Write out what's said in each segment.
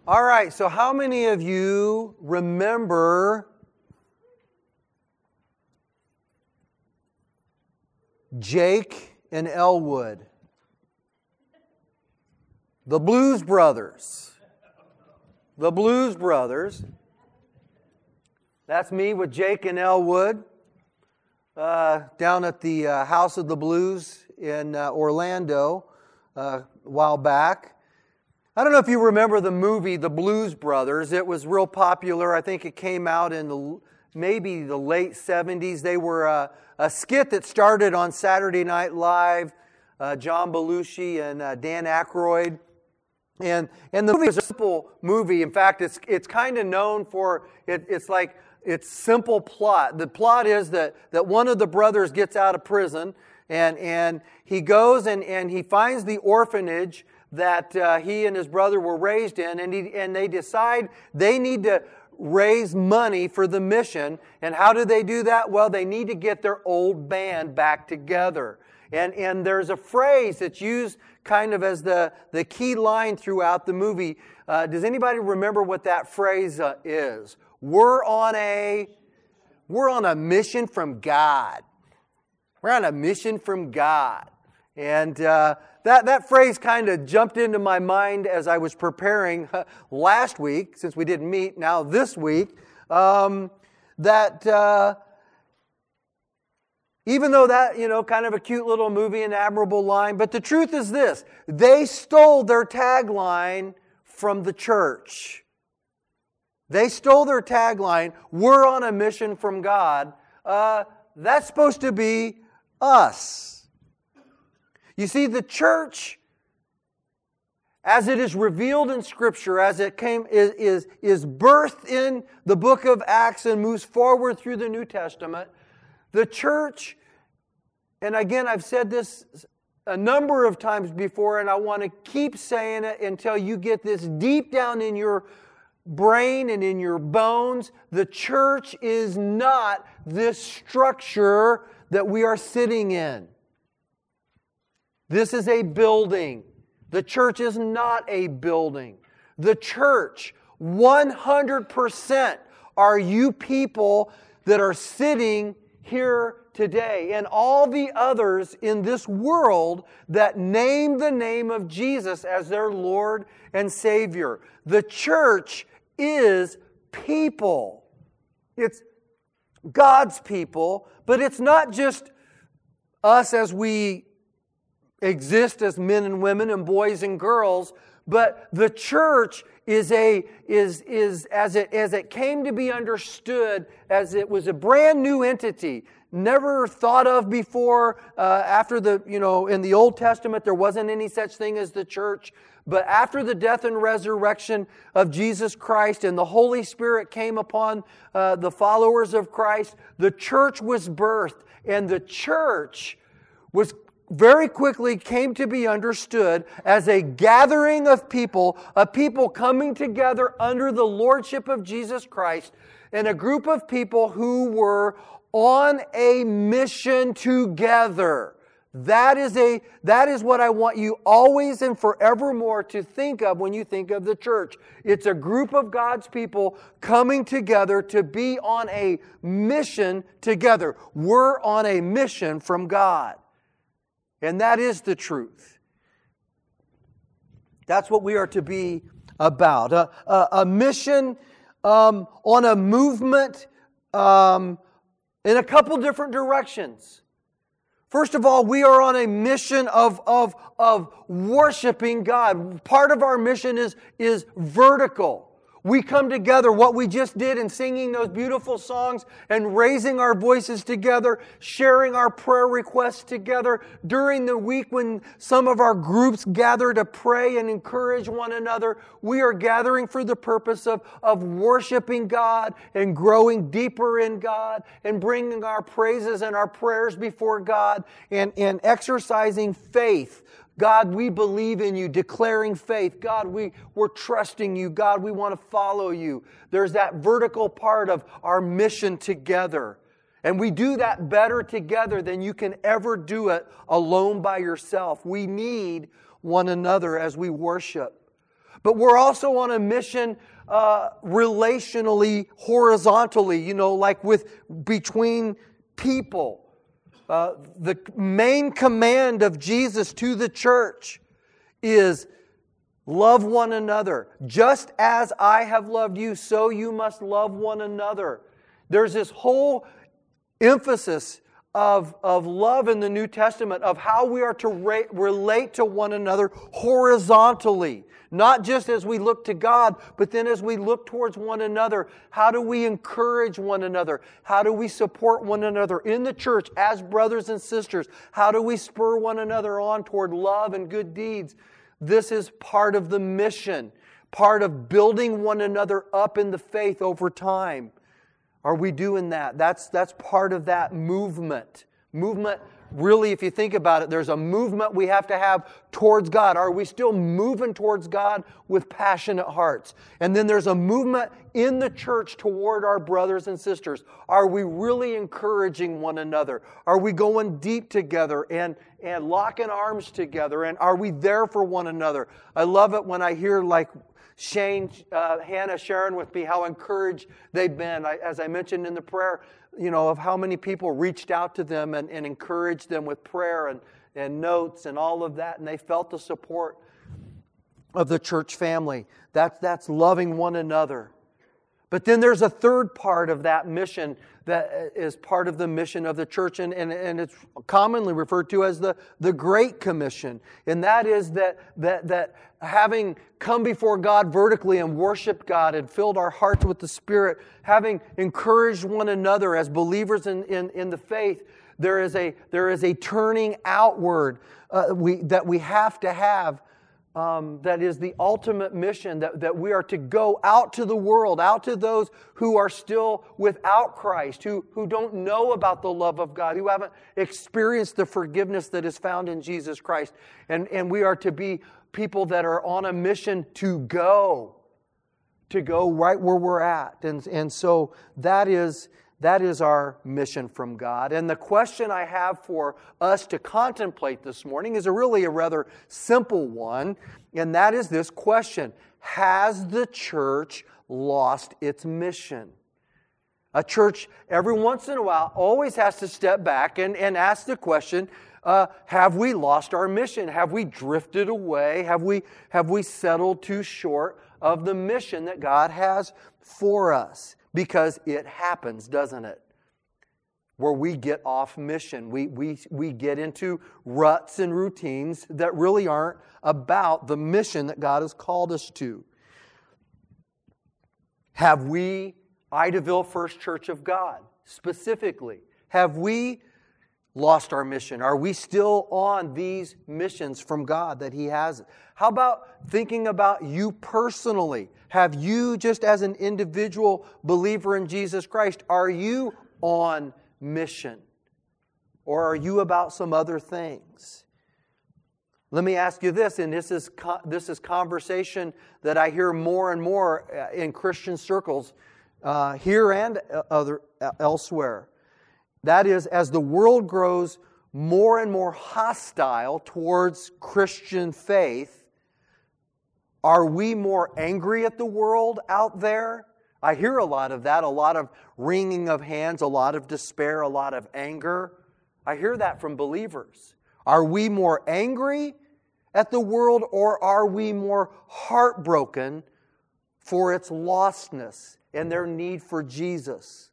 All right, so how many of you remember Jake and Elwood? The Blues Brothers. The Blues Brothers. That's me with Jake and Elwood down at the House of the Blues in Orlando a while back. I don't know if you remember the movie The Blues Brothers. It was real popular. I think it came out in maybe the late 70s. They were a skit that started on Saturday Night Live. John Belushi and Dan Aykroyd. And the movie is a simple movie. In fact, it's kind of known for, it's simple plot. The plot is that one of the brothers gets out of prison and he goes and he finds the orphanage that he and his brother were raised in, and they decide they need to raise money for the mission. And how do they do that? Well, they need to get their old band back together. And there's a phrase that's used kind of as the key line throughout the movie. Does anybody remember what that phrase is? We're on a mission from God. We're on a mission from God. And that phrase kind of jumped into my mind as I was preparing last week, since we didn't meet, now this week, that even though that, kind of a cute little movie, an admirable line, but the truth is this: they stole their tagline from the church. They stole their tagline, we're on a mission from God. That's supposed to be us. You see, the church, as it is revealed in Scripture, as it is birthed in the book of Acts and moves forward through the New Testament, the church, and again, I've said this a number of times before, and I want to keep saying it until you get this deep down in your brain and in your bones. The church is not this structure that we are sitting in. This is a building. The church is not a building. The church, 100%, are you people that are sitting here today, and all the others in this world that name the name of Jesus as their Lord and Savior. The church is people. It's God's people, but it's not just us as we exist as men and women and boys and girls, but the church is as it came to be understood, as it was a brand new entity, never thought of before. After in the Old Testament, there wasn't any such thing as the church. But after the death and resurrection of Jesus Christ and the Holy Spirit came upon the followers of Christ, the church was birthed, and the church was very quickly came to be understood as a gathering of people coming together under the lordship of Jesus Christ, and a group of people who were on a mission together. That is what I want you always and forevermore to think of when you think of the church. It's a group of God's people coming together to be on a mission together. We're on a mission from God. And that is the truth. That's what we are to be about. A mission on a movement in a couple different directions. First of all, we are on a mission of worshiping God. Part of our mission is vertical. We come together, what we just did in singing those beautiful songs and raising our voices together, sharing our prayer requests together during the week when some of our groups gather to pray and encourage one another. We are gathering for the purpose of worshiping God and growing deeper in God and bringing our praises and our prayers before God and exercising faith. God, we believe in you, declaring faith. God, we're trusting you. God, we want to follow you. There's that vertical part of our mission together. And we do that better together than you can ever do it alone by yourself. We need one another as we worship. But we're also on a mission relationally, horizontally, like between people. The main command of Jesus to the church is love one another. Just as I have loved you, so you must love one another. There's this whole emphasis of love in the New Testament, of how we are to relate to one another horizontally. Not just as we look to God, but then as we look towards one another. How do we encourage one another? How do we support one another in the church as brothers and sisters? How do we spur one another on toward love and good deeds? This is part of the mission, part of building one another up in the faith over time. Are we doing that? That's part of that movement. Movement, really, if you think about it, there's a movement we have to have towards God. Are we still moving towards God with passionate hearts? And then there's a movement in the church toward our brothers and sisters. Are we really encouraging one another? Are we going deep together and locking arms together? And are we there for one another? I love it when I hear Shane, Hannah sharing with me how encouraged they've been. As I mentioned in the prayer, of how many people reached out to them and encouraged them with prayer and notes and all of that. And they felt the support of the church family. That's loving one another. But then there's a third part of that mission that is part of the mission of the church, and it's commonly referred to as the Great Commission. And that is that having come before God vertically and worshiped God and filled our hearts with the Spirit, having encouraged one another as believers in the faith, there is a turning outward that we have to have. That is the ultimate mission, that we are to go out to the world, out to those who are still without Christ, who don't know about the love of God, who haven't experienced the forgiveness that is found in Jesus Christ. And we are to be people that are on a mission to go right where we're at. And so that is our mission from God. And the question I have for us to contemplate this morning is really a rather simple one, and that is this question: has the church lost its mission? A church, every once in a while, always has to step back and ask the question, have we lost our mission? Have we drifted away? Have we settled too short of the mission that God has for us? Because it happens, doesn't it? Where we get off mission. We get into ruts and routines that really aren't about the mission that God has called us to. Have we, Idaville First Church of God, specifically, have we lost our mission? Are we still on these missions from God that He has? How about thinking about you personally? Have you, just as an individual believer in Jesus Christ, are you on mission? Or are you about some other things? Let me ask you this, and this is conversation that I hear more and more in Christian circles, here and elsewhere. That is, as the world grows more and more hostile towards Christian faith, are we more angry at the world out there? I hear a lot of that, a lot of wringing of hands, a lot of despair, a lot of anger. I hear that from believers. Are we more angry at the world, or are we more heartbroken for its lostness and their need for Jesus?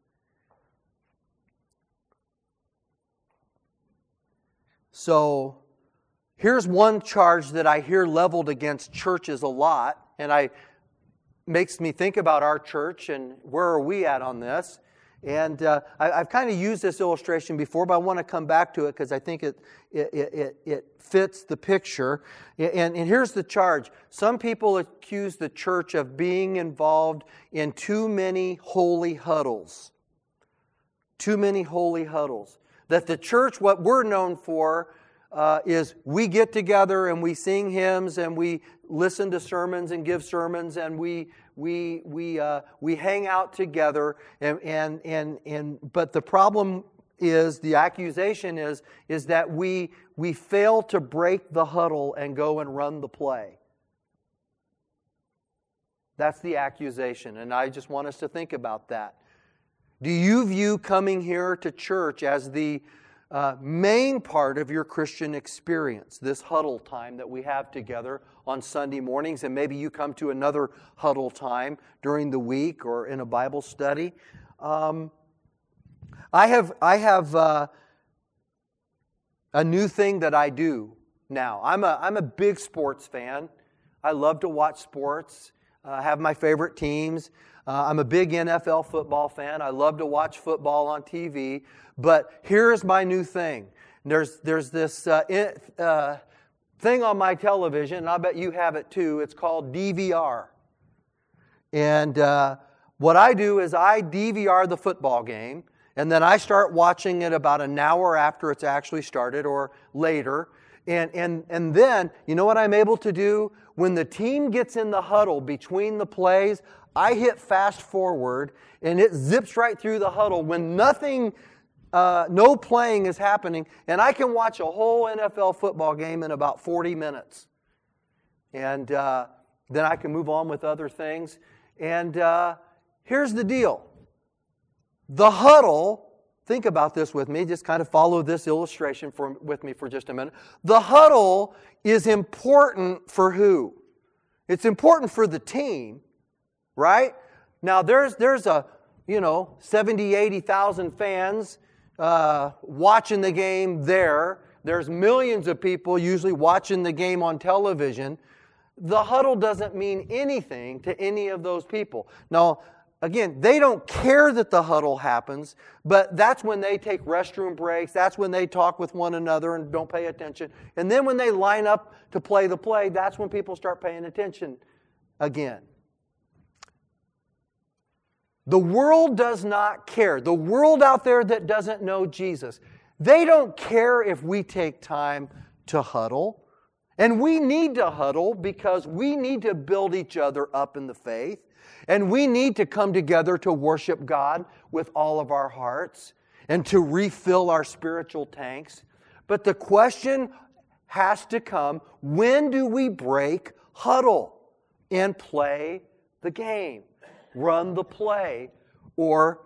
So, here's one charge that I hear leveled against churches a lot, and makes me think about our church and where are we at on this. And I've kind of used this illustration before, but I want to come back to it because I think it fits the picture. And here's the charge. Some people accuse the church of being involved in too many holy huddles. Too many holy huddles. That the church, what we're known for, is we get together and we sing hymns and we listen to sermons and give sermons and we hang out together but the problem is, the accusation is that we fail to break the huddle and go and run the play. That's the accusation, and I just want us to think about that. Do you view coming here to church as the main part of your Christian experience, this huddle time that we have together on Sunday mornings, and maybe you come to another huddle time during the week or in a Bible study? I have a new thing that I do now. I'm a big sports fan. I love to watch sports. I have my favorite teams. I'm a big NFL football fan. I love to watch football on TV. But here's my new thing. There's this thing on my television, and I bet you have it too. It's called DVR. And what I do is I DVR the football game, and then I start watching it about an hour after it's actually started or later. And then, you know what I'm able to do? When the team gets in the huddle between the plays, I hit fast forward, and it zips right through the huddle when no playing is happening, and I can watch a whole NFL football game in about 40 minutes. And then I can move on with other things. And here's the deal. The huddle, think about this with me, just kind of follow this illustration with me for just a minute. The huddle is important for who? It's important for the team, right? Now there's 70, 80,000 fans watching the game there. There's millions of people usually watching the game on television. The huddle doesn't mean anything to any of those people. Now, again, they don't care that the huddle happens, but that's when they take restroom breaks. That's when they talk with one another and don't pay attention. And then when they line up to play the play, that's when people start paying attention again. The world does not care. The world out there that doesn't know Jesus, they don't care if we take time to huddle. And we need to huddle because we need to build each other up in the faith. And we need to come together to worship God with all of our hearts and to refill our spiritual tanks. But the question has to come, when do we break huddle and play the game, run the play, or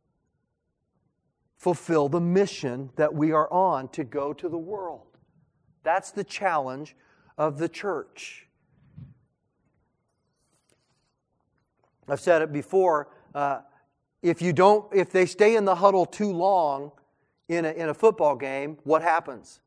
fulfill the mission that we are on to go to the world? That's the challenge of the church. I've said it before, if they stay in the huddle too long in a football game, what happens?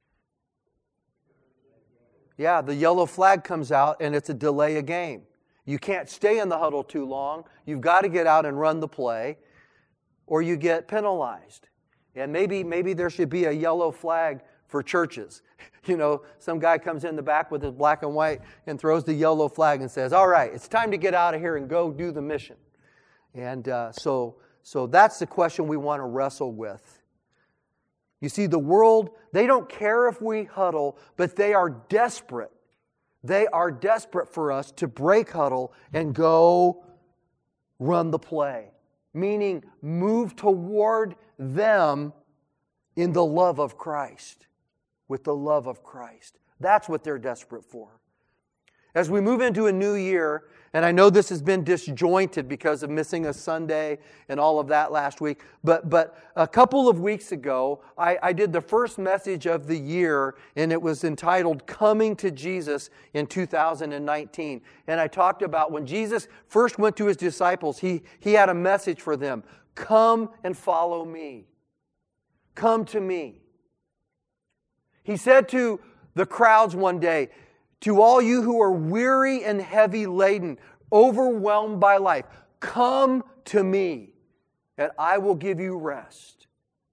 Yeah, the yellow flag comes out and it's a delay of game. You can't stay in the huddle too long. You've got to get out and run the play, or you get penalized. And maybe there should be a yellow flag for churches. You know, some guy comes in the back with his black and white and throws the yellow flag and says, all right, it's time to get out of here and go do the mission. And so that's the question we want to wrestle with. You see, the world, they don't care if we huddle, but they are desperate. They are desperate for us to break huddle and go run the play. Meaning move toward them in the love of Christ. With the love of Christ. That's what they're desperate for. As we move into a new year, and I know this has been disjointed because of missing a Sunday and all of that last week, but a couple of weeks ago, I did the first message of the year, and it was entitled Coming to Jesus in 2019. And I talked about when Jesus first went to His disciples, He had a message for them. Come and follow me. Come to me. He said to the crowds one day, to all you who are weary and heavy laden, overwhelmed by life, come to me, and I will give you rest.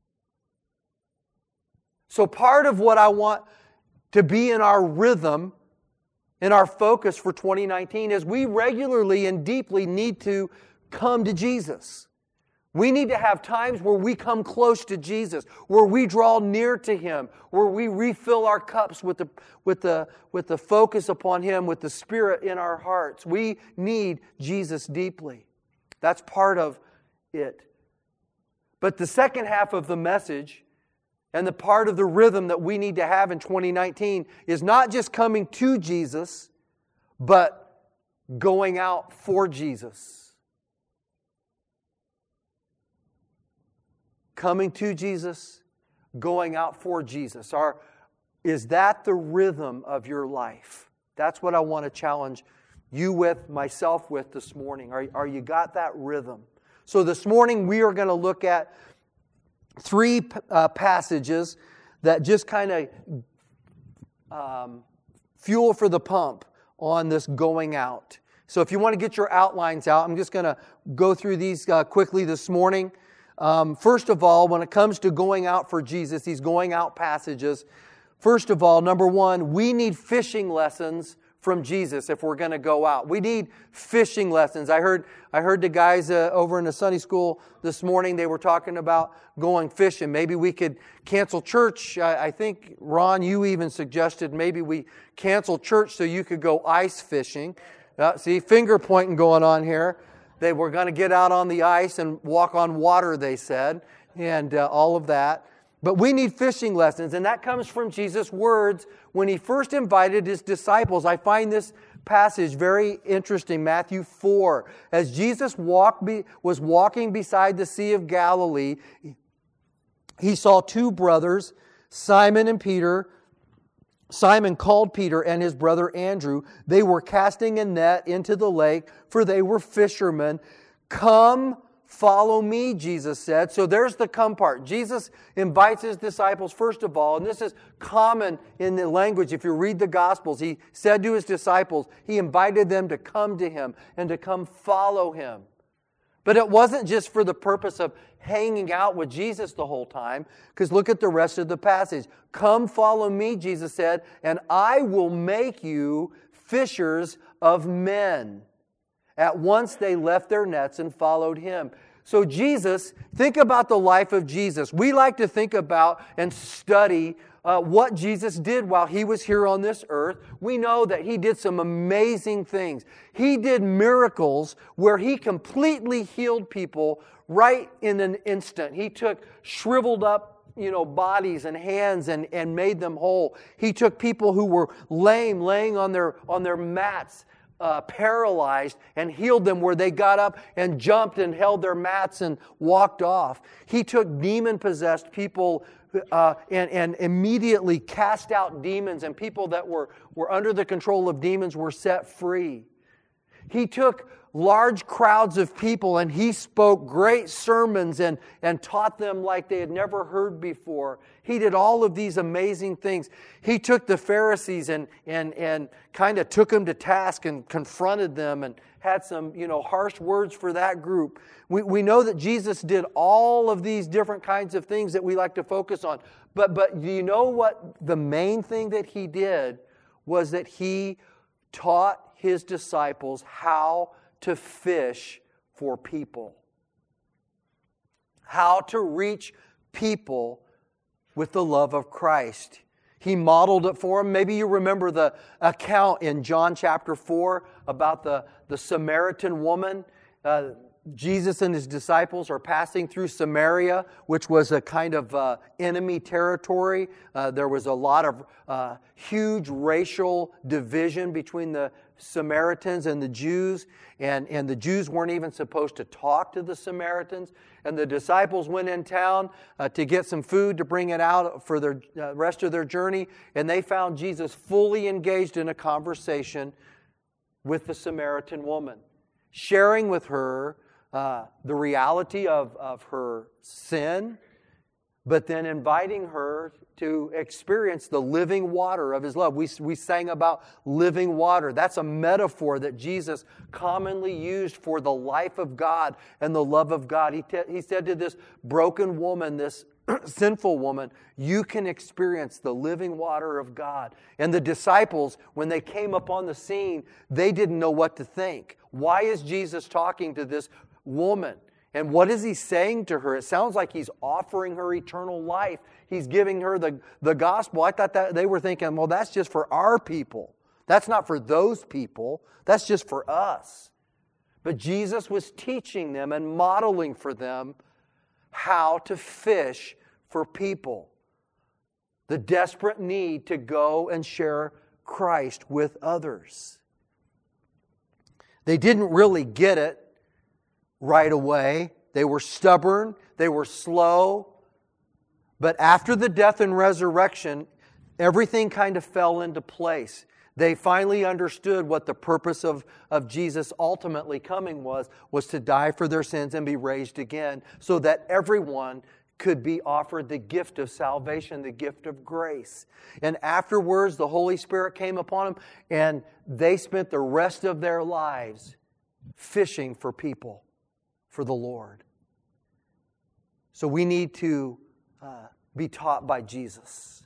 So part of what I want to be in our rhythm, in our focus for 2019, is we regularly and deeply need to come to Jesus. We need to have times where we come close to Jesus, where we draw near to Him, where we refill our cups with the focus upon Him, with the Spirit in our hearts. We need Jesus deeply. That's part of it. But the second half of the message, and the part of the rhythm that we need to have in 2019, is not just coming to Jesus, but going out for Jesus. Coming to Jesus, going out for Jesus. Is that the rhythm of your life? That's what I want to challenge you with, myself with this morning. Are you got that rhythm? So this morning we are going to look at three passages that just kind of fuel for the pump on this going out. So if you want to get your outlines out, I'm just going to go through these quickly this morning. First of all, when it comes to going out for Jesus, these going out passages, first of all, number one, we need fishing lessons from Jesus if we're going to go out. We need fishing lessons. I heard the guys over in the Sunday school this morning, they were talking about going fishing. Maybe we could cancel church. I think, Ron, you even suggested maybe we cancel church so you could go ice fishing. See, finger pointing going on here. They were going to get out on the ice and walk on water, they said, and all of that. But we need fishing lessons, and that comes from Jesus' words when He first invited His disciples. I find this passage very interesting, Matthew 4. As Jesus was walking beside the Sea of Galilee, He saw two brothers, Simon and Peter. Simon called Peter and his brother Andrew. They were casting a net into the lake, for they were fishermen. "Come, follow me," Jesus said. So there's the come part. Jesus invites His disciples, first of all, and this is common in the language. If you read the Gospels, He said to His disciples, He invited them to come to Him and to come follow Him. But it wasn't just for the purpose of hanging out with Jesus the whole time, because look at the rest of the passage. "Come follow me," Jesus said, "and I will make you fishers of men." At once they left their nets and followed Him. So Jesus, think about the life of Jesus. We like to think about and study what Jesus did while He was here on this earth. We know that He did some amazing things. He did miracles where He completely healed people right in an instant. He took shriveled up bodies and hands and made them whole. He took people who were lame, laying on their mats, paralyzed, and healed them where they got up and jumped and held their mats and walked off. He took demon-possessed people and immediately cast out demons, and people that were under the control of demons were set free. He took large crowds of people and He spoke great sermons and taught them like they had never heard before. He did all of these amazing things. He took the Pharisees and kind of took them to task and confronted them and had some harsh words for that group. We know that Jesus did all of these different kinds of things that we like to focus on. But do you know what the main thing that He did was that He taught His disciples how to fish for people. How to reach people with the love of Christ. He modeled it for them. Maybe you remember the account in John chapter 4 about the Samaritan woman. Jesus and His disciples are passing through Samaria, which was a kind of enemy territory. There was a lot of huge racial division between the Samaritans and the Jews, and the Jews weren't even supposed to talk to the Samaritans. And the disciples went in town to get some food to bring it out for the rest of their journey, and they found Jesus fully engaged in a conversation with the Samaritan woman, sharing with her the reality of her sin, but then inviting her to experience the living water of His love. We sang about living water. That's a metaphor that Jesus commonly used for the life of God and the love of God. He said to this broken woman, this sinful woman, you can experience the living water of God. And the disciples, when they came upon the scene, they didn't know what to think. Why is Jesus talking to this woman? And what is He saying to her? It sounds like He's offering her eternal life. He's giving her the gospel. I thought that they were thinking, well, that's just for our people. That's not for those people. That's just for us. But Jesus was teaching them and modeling for them how to fish for people. The desperate need to go and share Christ with others. They didn't really get it right away. They were stubborn. They were slow. But after the death and resurrection, everything kind of fell into place. They finally understood what the purpose of Jesus ultimately coming was to die for their sins and be raised again, so that everyone could be offered the gift of salvation, the gift of grace. And afterwards, the Holy Spirit came upon them, and they spent the rest of their lives fishing for people, for the Lord. So we need to be taught by Jesus.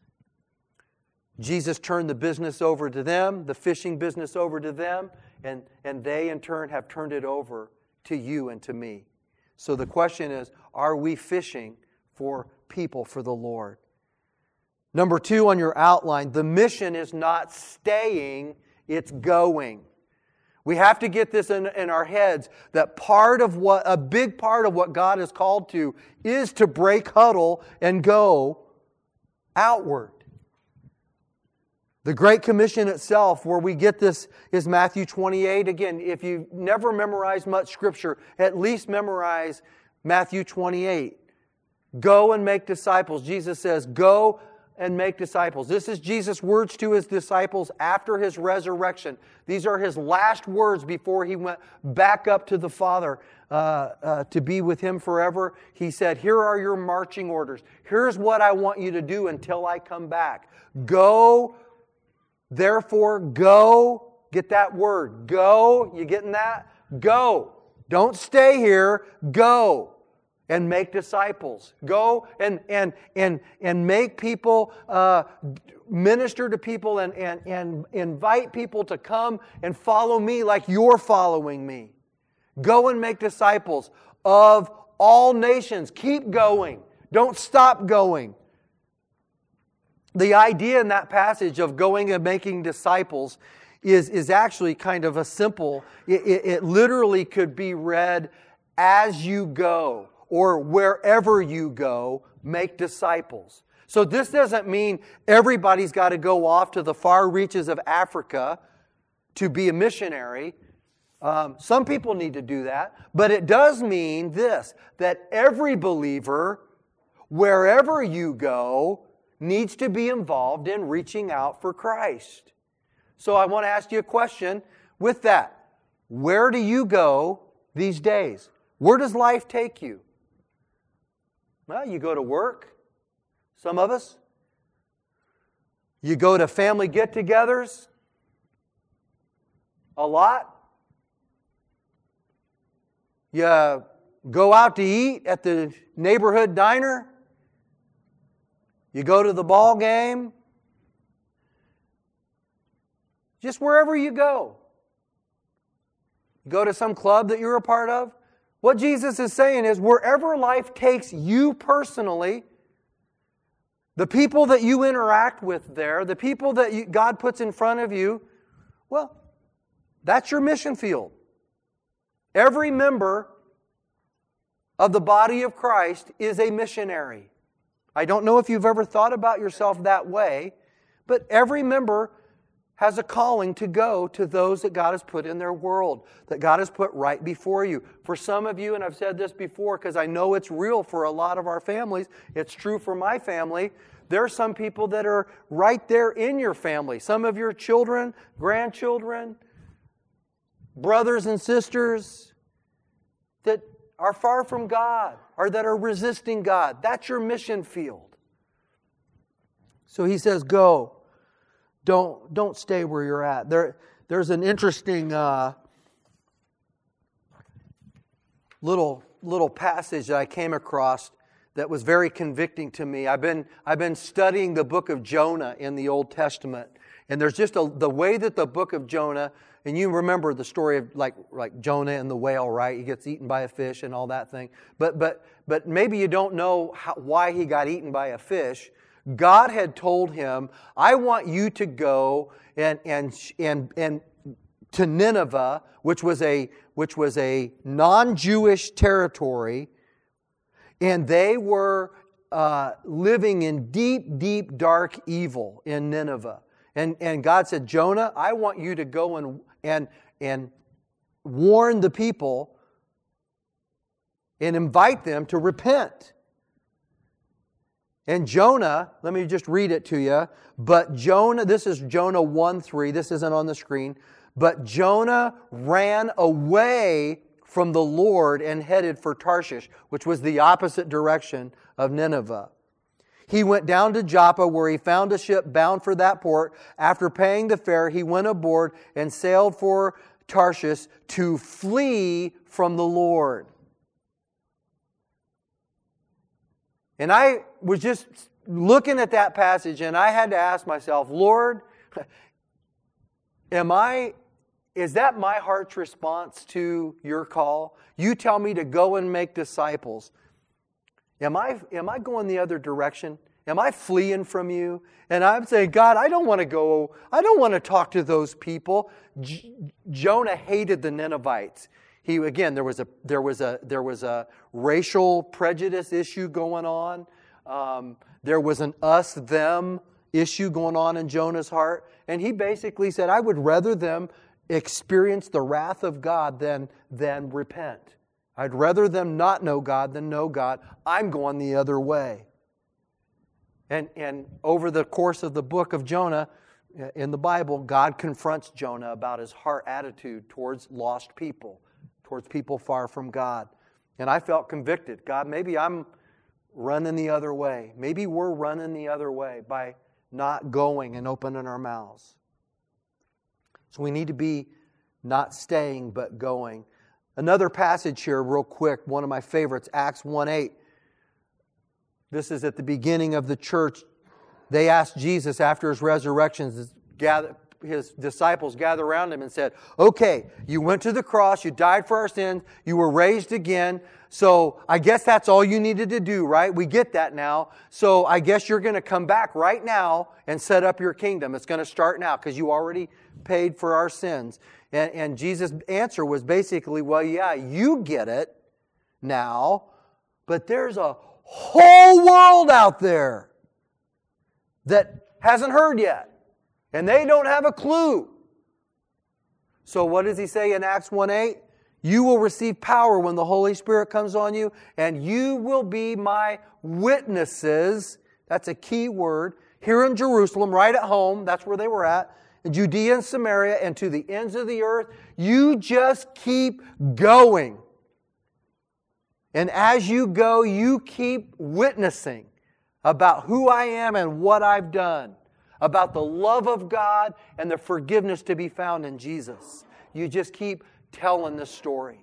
Jesus turned the business over to them, the fishing business over to them, and they in turn have turned it over to you and to me. So the question is, are we fishing for people for the Lord? Number 2 on your outline, the mission is not staying, it's going. We have to get this in our heads, that a big part of what God is called to is to break huddle and go outward. The Great Commission itself, where we get this, is Matthew 28. Again, if you've never memorized much Scripture, at least memorize Matthew 28. Go and make disciples. Jesus says, go and make disciples. This is Jesus' words to His disciples after His resurrection. These are His last words before He went back up to the Father to be with Him forever. He said, here are your marching orders. Here's what I want you to do until I come back. Go. Therefore, go. Get that word. Go. You getting that? Go. Don't stay here. Go and make disciples. Go and make people, minister to people and invite people to come and follow me like you're following me. Go and make disciples of all nations. Keep going. Don't stop going. The idea in that passage of going and making disciples is actually kind of a simple, it literally could be read, as you go, or wherever you go, make disciples. So this doesn't mean everybody's got to go off to the far reaches of Africa to be a missionary. Some people need to do that. But it does mean this, that every believer, wherever you go, needs to be involved in reaching out for Christ. So I want to ask you a question with that. Where do you go these days? Where does life take you? Well, you go to work, some of us. You go to family get-togethers, a lot. You go out to eat at the neighborhood diner. You go to the ball game. Just wherever you go. You go to some club that you're a part of. What Jesus is saying is, wherever life takes you personally, the people that you interact with there, the people that God puts in front of you, well, that's your mission field. Every member of the body of Christ is a missionary. I don't know if you've ever thought about yourself that way, but every member has a calling to go to those that God has put in their world, that God has put right before you. For some of you, and I've said this before because I know it's real for a lot of our families, it's true for my family, there are some people that are right there in your family. Some of your children, grandchildren, brothers and sisters that are far from God or that are resisting God. That's your mission field. So He says, go. Don't stay where you're at. There's an interesting little passage that I came across that was very convicting to me. I've been studying the book of Jonah in the Old Testament, and there's just the way that the book of Jonah, and you remember the story of like Jonah and the whale, right? He gets eaten by a fish and all that thing. But maybe you don't know why he got eaten by a fish. God had told him, I want you to go and to Nineveh, which was a non-Jewish territory, and they were living in deep, deep, dark evil in Nineveh. And God said, Jonah, I want you to go and warn the people and invite them to repent. And Jonah, let me just read it to you. But Jonah, this is Jonah 1:3. This isn't on the screen. But Jonah ran away from the Lord and headed for Tarshish, which was the opposite direction of Nineveh. He went down to Joppa, where he found a ship bound for that port. After paying the fare, he went aboard and sailed for Tarshish to flee from the Lord. And I was just looking at that passage, and I had to ask myself, Lord, is that my heart's response to your call? You tell me to go and make disciples. Am I going the other direction? Am I fleeing from you? And I'm saying, God, I don't want to go. I don't want to talk to those people. Jonah hated the Ninevites. There was a racial prejudice issue going on. There was an us-them issue going on in Jonah's heart. And he basically said, I would rather them experience the wrath of God than repent. I'd rather them not know God than know God. I'm going the other way. And over the course of the book of Jonah, in the Bible, God confronts Jonah about his heart attitude towards lost people, towards people far from God. And I felt convicted. God, maybe I'm running the other way. Maybe we're running the other way by not going and opening our mouths. So we need to be not staying but going. Another passage here real quick, one of my favorites, Acts 1:8. This is at the beginning of the church. They asked Jesus after His resurrection, His disciples gathered around Him and said, okay, you went to the cross, you died for our sins, you were raised again, so I guess that's all you needed to do, right? We get that now. So I guess you're going to come back right now and set up your kingdom. It's going to start now because you already paid for our sins. And Jesus' answer was basically, well, yeah, you get it now, but there's a whole world out there that hasn't heard yet. And they don't have a clue. So what does He say in Acts 1:8? You will receive power when the Holy Spirit comes on you, and you will be my witnesses. That's a key word. Here in Jerusalem, right at home, that's where they were at, in Judea and Samaria, and to the ends of the earth. You just keep going. And as you go, you keep witnessing about who I am and what I've done, about the love of God and the forgiveness to be found in Jesus. You just keep telling the story.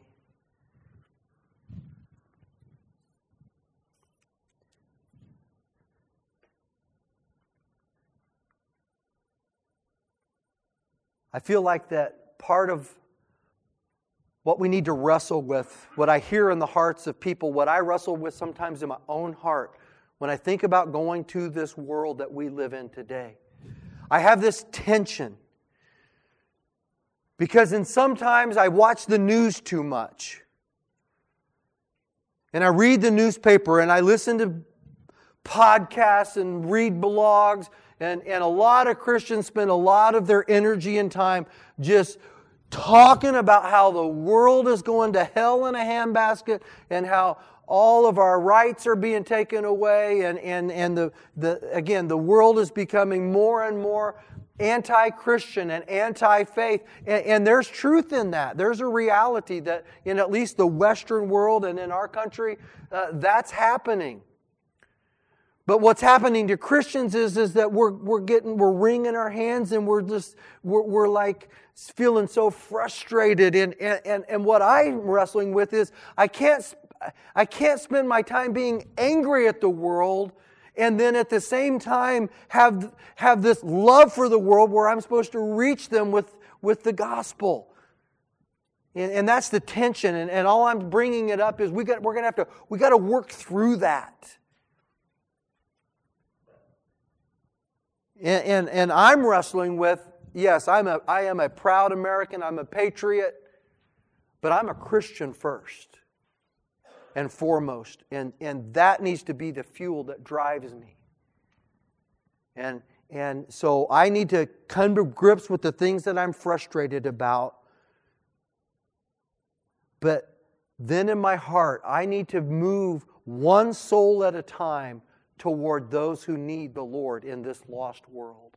I feel like that part of what we need to wrestle with, what I hear in the hearts of people, what I wrestle with sometimes in my own heart, when I think about going to this world that we live in today. I have this tension. Because sometimes I watch the news too much. And I read the newspaper and I listen to podcasts and read blogs. And a lot of Christians spend a lot of their energy and time just talking about how the world is going to hell in a handbasket and how all of our rights are being taken away and the world is becoming more and more anti-Christian and anti-faith. And there's truth in that. There's a reality that in at least the Western world and in our country, that's happening. But what's happening to Christians is that we're wringing our hands and we're like feeling so frustrated. And what I'm wrestling with is I can't spend my time being angry at the world and then at the same time have this love for the world where I'm supposed to reach them with the gospel. And that's the tension. And all I'm bringing it up is we got to work through that. And I'm wrestling with, yes, I am a proud American, I'm a patriot, but I'm a Christian first and foremost. And that needs to be the fuel that drives me. And so I need to come to grips with the things that I'm frustrated about But then in my heart, I need to move one soul at a time toward those who need the Lord in this lost world.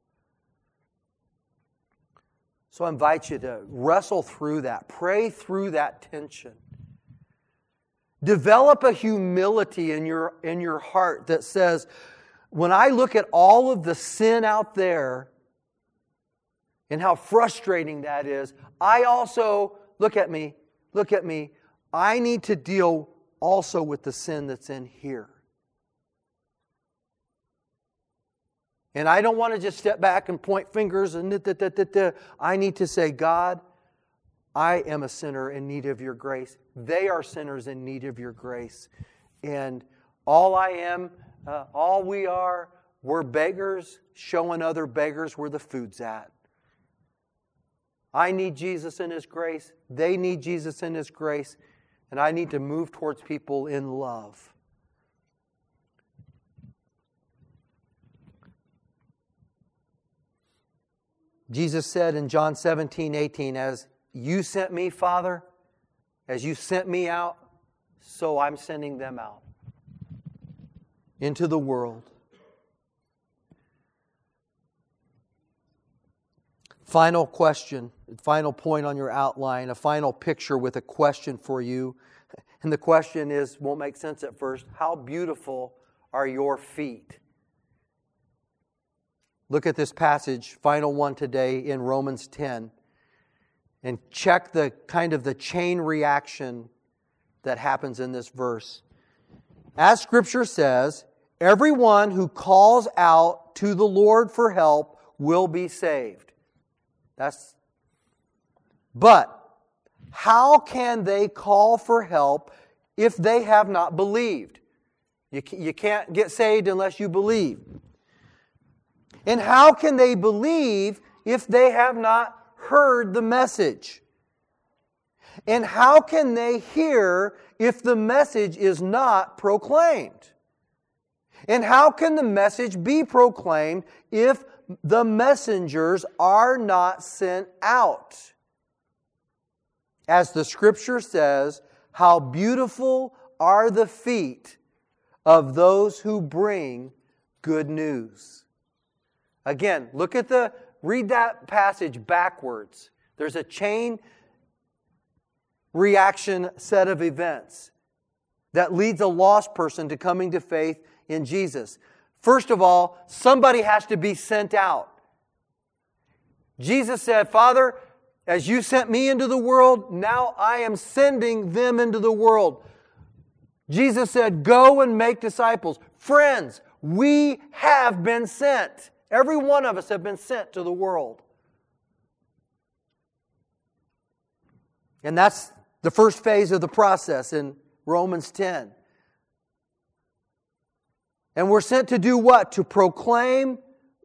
So I invite you to wrestle through that. Pray through that tension. Develop a humility in your heart that says, when I look at all of the sin out there and how frustrating that is, I also, look at me, I need to deal also with the sin that's in here. And I don't want to just step back and point fingers and I need to say, God, I am a sinner in need of your grace. They are sinners in need of your grace. And all I am, all we are, we're beggars showing other beggars where the food's at. I need Jesus in His grace. They need Jesus in His grace. And I need to move towards people in love. Jesus said in John 17:18, as you sent me, Father, as you sent me out, so I'm sending them out into the world. Final question, final point on your outline, a final picture with a question for you. And the question is, won't make sense at first, how beautiful are your feet? Look at this passage, final one today in Romans 10, and check the kind of the chain reaction that happens in this verse. As Scripture says, everyone who calls out to the Lord for help will be saved. But how can they call for help if they have not believed? You can't get saved unless you believe. And how can they believe if they have not heard the message? And how can they hear if the message is not proclaimed? And how can the message be proclaimed if the messengers are not sent out? As the Scripture says, how beautiful are the feet of those who bring good news. Again, read that passage backwards. There's a chain reaction set of events that leads a lost person to coming to faith in Jesus. First of all, somebody has to be sent out. Jesus said, Father, as you sent me into the world, now I am sending them into the world. Jesus said, go and make disciples. Friends, we have been sent. Every one of us have been sent to the world. And that's the first phase of the process in Romans 10. And we're sent to do what? To proclaim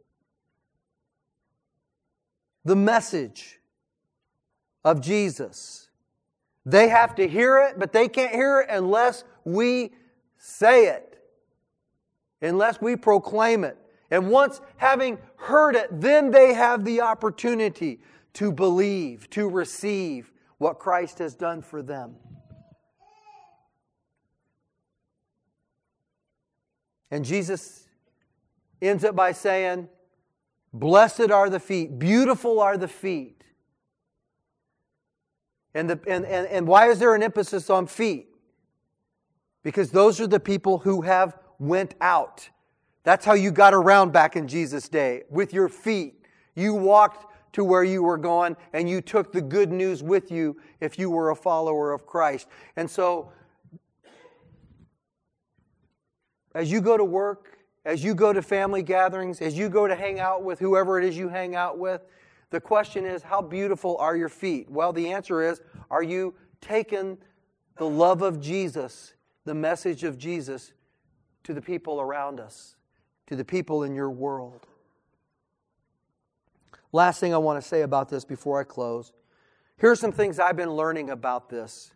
the message of Jesus. They have to hear it, but they can't hear it unless we say it. Unless we proclaim it. And once having heard it, then they have the opportunity to believe, to receive what Christ has done for them. And Jesus ends up by saying, blessed are the feet, beautiful are the feet. And why is there an emphasis on feet? Because those are the people who have went out. That's how you got around back in Jesus' day, with your feet. You walked to where you were going and you took the good news with you if you were a follower of Christ. And so, as you go to work, as you go to family gatherings, as you go to hang out with whoever it is you hang out with, the question is, how beautiful are your feet? Well, the answer is, are you taking the love of Jesus, the message of Jesus, to the people around us, to the people in your world? Last thing I want to say about this before I close. Here are some things I've been learning about this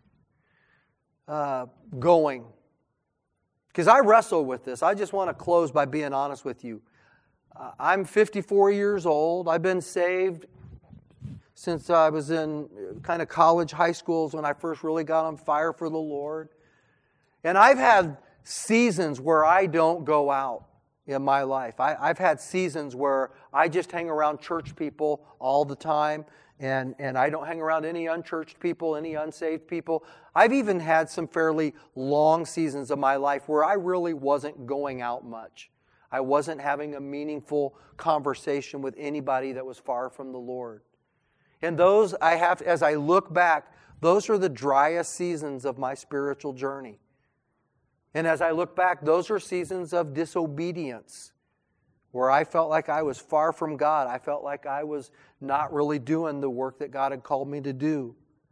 going. Because I wrestle with this. I just want to close by being honest with you. I'm 54 years old. I've been saved since I was in kind of college, high schools, when I first really got on fire for the Lord. And I've had seasons where I don't go out in my life. I've had seasons where I just hang around church people all the time, and I don't hang around any unchurched people, any unsaved people. I've even had some fairly long seasons of my life where I really wasn't going out much. I wasn't having a meaningful conversation with anybody that was far from the Lord. And those as I look back, those are the driest seasons of my spiritual journey. And as I look back, those are seasons of disobedience, where I felt like I was far from God. I felt like I was not really doing the work that God had called me to do.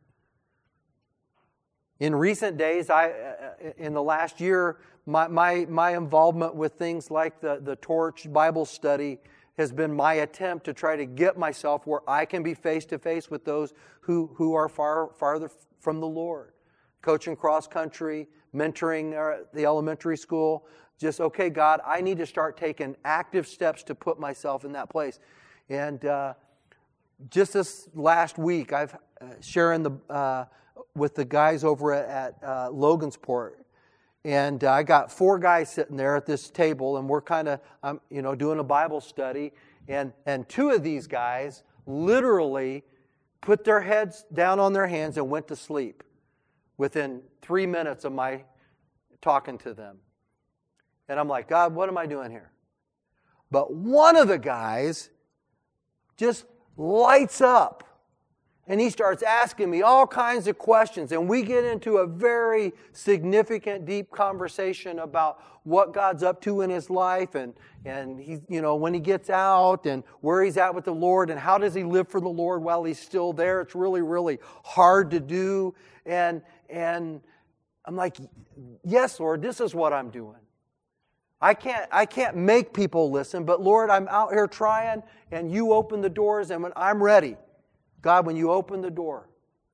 In recent days, in the last year, my involvement with things like the Torch Bible study has been my attempt to try to get myself where I can be face to face with those who are farther from the Lord. Coaching cross country, mentoring the elementary school. Just, okay, God, I need to start taking active steps to put myself in that place. And just this last week, I've sharing with the guys over at Logansport. And I got 4 guys sitting there at this table, and we're kind of, doing a Bible study. And 2 of these guys literally put their heads down on their hands and went to sleep within 3 minutes of my talking to them. And I'm like, God, what am I doing here? But one of the guys just lights up. And he starts asking me all kinds of questions. And we get into a very significant, deep conversation about what God's up to in his life. And he, when he gets out and where he's at with the Lord and how does he live for the Lord while he's still there. It's really, really hard to do. And I'm like, yes, Lord, this is what I'm doing. I can't make people listen, but Lord, I'm out here trying, and you open the doors, and when I'm ready, God, when you open the door,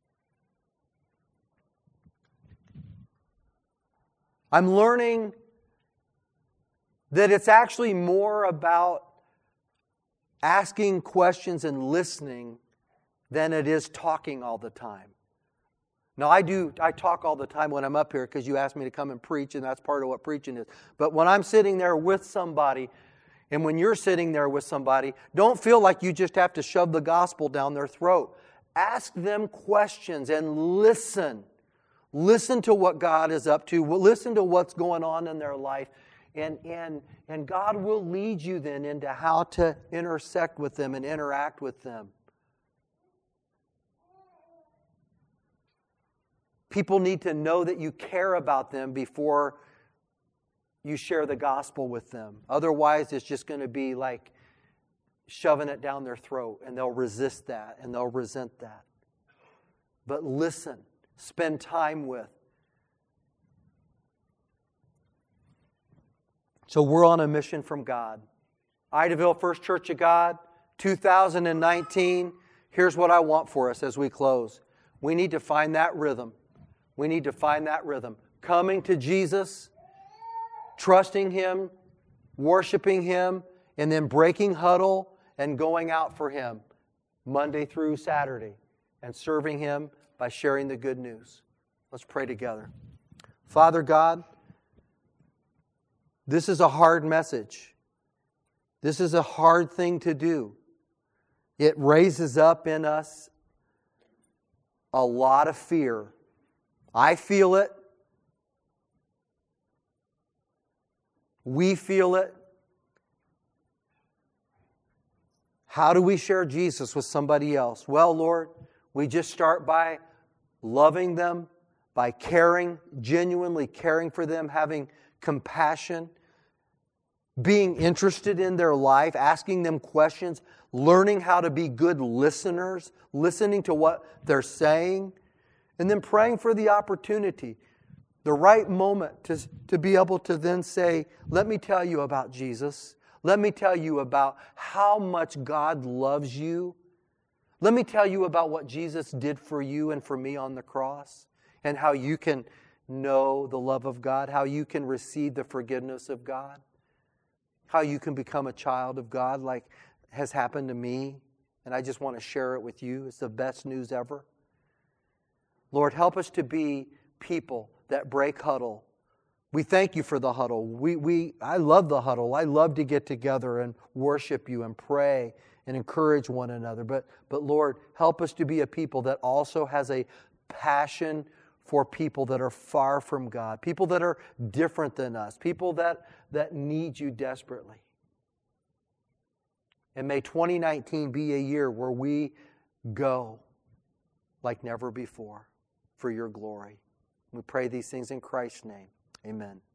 I'm learning that it's actually more about asking questions and listening than it is talking all the time. Now, I talk all the time when I'm up here because you asked me to come and preach, and that's part of what preaching is. But when I'm sitting there with somebody, and when you're sitting there with somebody, don't feel like you just have to shove the gospel down their throat. Ask them questions and listen. Listen to what God is up to. Listen to what's going on in their life. And God will lead you then into how to intersect with them and interact with them. People need to know that you care about them before you share the gospel with them. Otherwise, it's just going to be like shoving it down their throat, and they'll resist that, and they'll resent that. But listen, spend time with. So we're on a mission from God. Idaville First Church of God, 2019. Here's what I want for us as we close. We need to find that rhythm. We need to find that rhythm. Coming to Jesus, trusting Him, worshiping Him, and then breaking huddle and going out for Him Monday through Saturday and serving Him by sharing the good news. Let's pray together. Father God, this is a hard message. This is a hard thing to do. It raises up in us a lot of fear. I feel it. We feel it. How do we share Jesus with somebody else? Well, Lord, we just start by loving them, by caring, genuinely caring for them, having compassion, being interested in their life, asking them questions, learning how to be good listeners, listening to what they're saying, and then praying for the opportunity, the right moment to be able to then say, let me tell you about Jesus. Let me tell you about how much God loves you. Let me tell you about what Jesus did for you and for me on the cross, and how you can know the love of God, how you can receive the forgiveness of God, how you can become a child of God like has happened to me And I just want to share it with you. It's the best news ever. Lord, help us to be people that break huddle. We thank you for the huddle. I love the huddle. I love to get together and worship you and pray and encourage one another. But Lord, help us to be a people that also has a passion for people that are far from God, people that are different than us, people that need you desperately. And may 2019 be a year where we go like never before for your glory. We pray these things in Christ's name. Amen.